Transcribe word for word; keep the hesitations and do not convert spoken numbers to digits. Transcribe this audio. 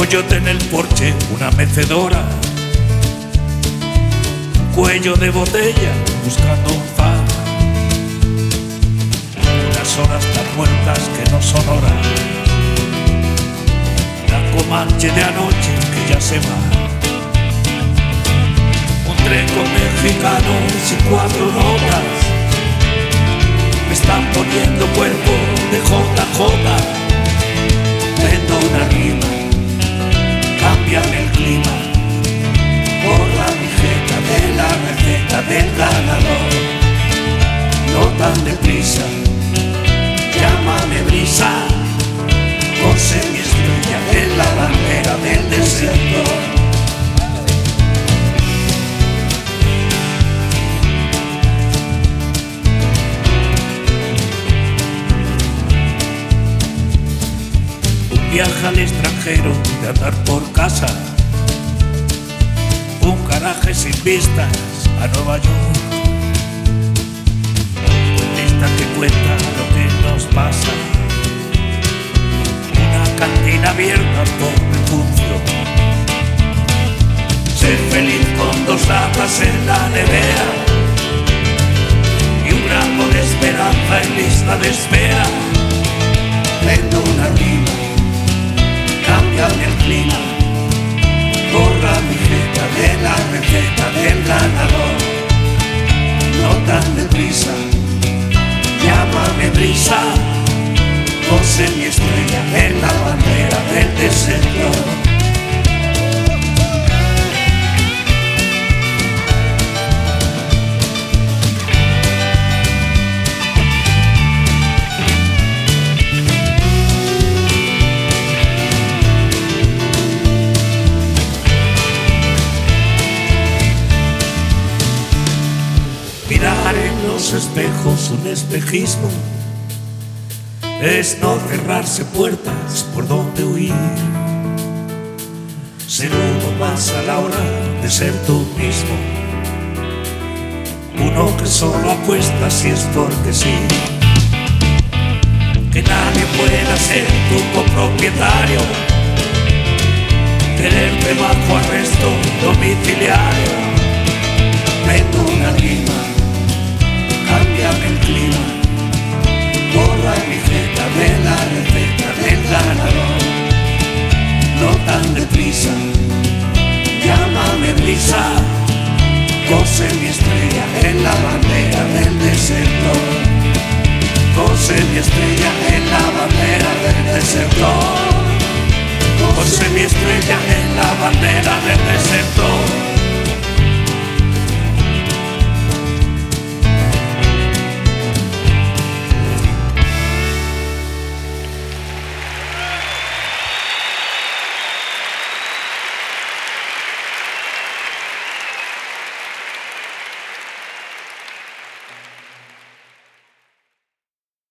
coyote en el porche, una mecedora, un cuello de botella buscando un far, unas horas tan muertas que no son horas, la comanche de anoche que ya se va, un tren con mexicanos y cuatro notas me están poniendo cuerpo de J J. Vendo una rima, cámbiame el clima por la mijeta de la receta del ganador. No tan deprisa, llámame brisa, cose mi estrella en la bandera del desierto. Viaja al extranjero de andar por casa, un garaje sin vistas a Nueva York, un lista que cuenta lo que nos pasa, una cantina abierta por refugio, ser feliz con dos latas en la nevera y un gramo de esperanza en lista de espera. Vendo una rima, cámbiame el clima por la mijeta de la receta del ganador. No tan deprisa, llámame brisa, cose mi estrella en la bandera del desierto. Mirar en los espejos un espejismo es no cerrarse puertas por donde huir, ser uno más a la hora de ser tú mismo, uno que solo apuesta si es porque sí, que nadie pueda ser tu copropietario, tenerte bajo arresto domiciliario. Vendo una rima, cámbiame el clima por la mijeta de la receta del ganador. No tan deprisa, llámame brisa, cose mi estrella en la bandera del desierto. Cose mi estrella en la bandera del desierto. Cose mi estrella en la bandera del desierto.